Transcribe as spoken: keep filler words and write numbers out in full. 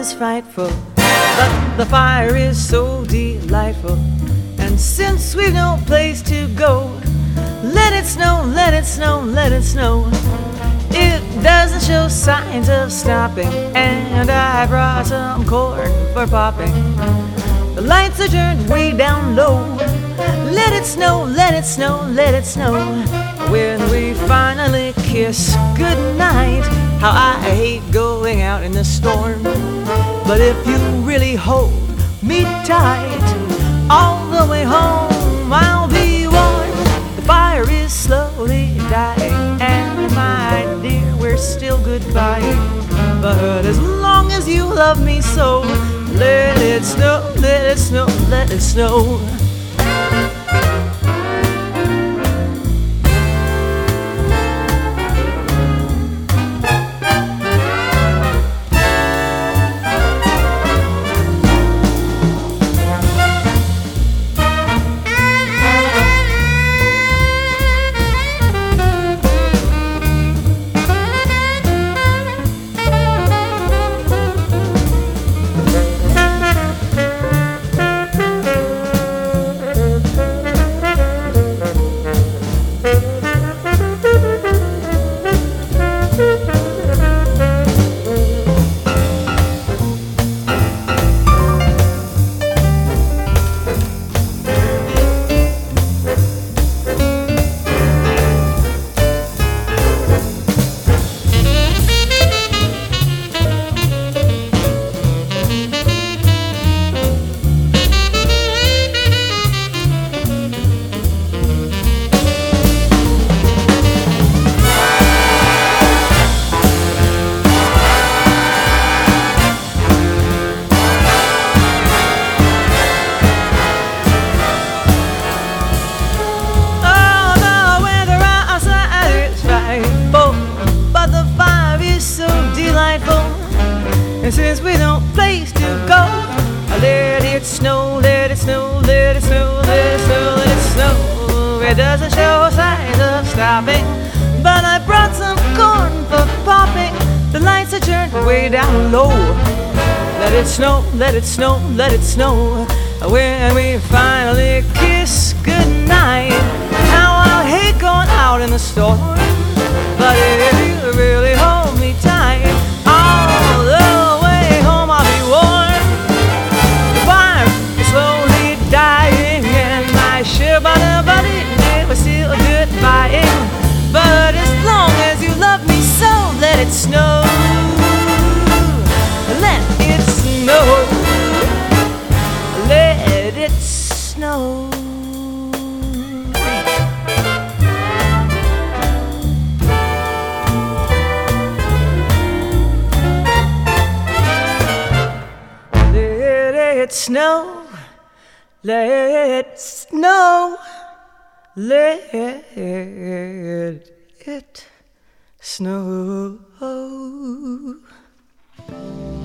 is frightful, but the fire is so delightful. And since we've no place to go, let it snow, let it snow, let it snow. It doesn't show signs of stopping, and I brought some corn for popping. The lights are turned way down low. Let it snow, let it snow, let it snow. When we finally kiss goodnight, how I hate going out in the storm. But if you really hold me tight, all the way home I'll be warm. The fire is slowly dying, and my dear, we're still goodbye. But as long as you love me so, let it snow, let it snow, let it snow. And since we don't place to go, let it snow, let it snow, let it snow, let it snow, let it snow. It doesn't show signs of stopping, but I brought some corn for popping. The lights are turned way down low. Let it snow, let it snow, let it snow. When we finally kiss goodnight, how I hate going out in the storm. But if you really hold me tight, all the way home I'll be warm. The fire is slowly dying, and my shiver buddy, we're still goodbying. But as long as you love me so, let it snow, let it snow, let it snow. Let it snow, let it snow, let it snow.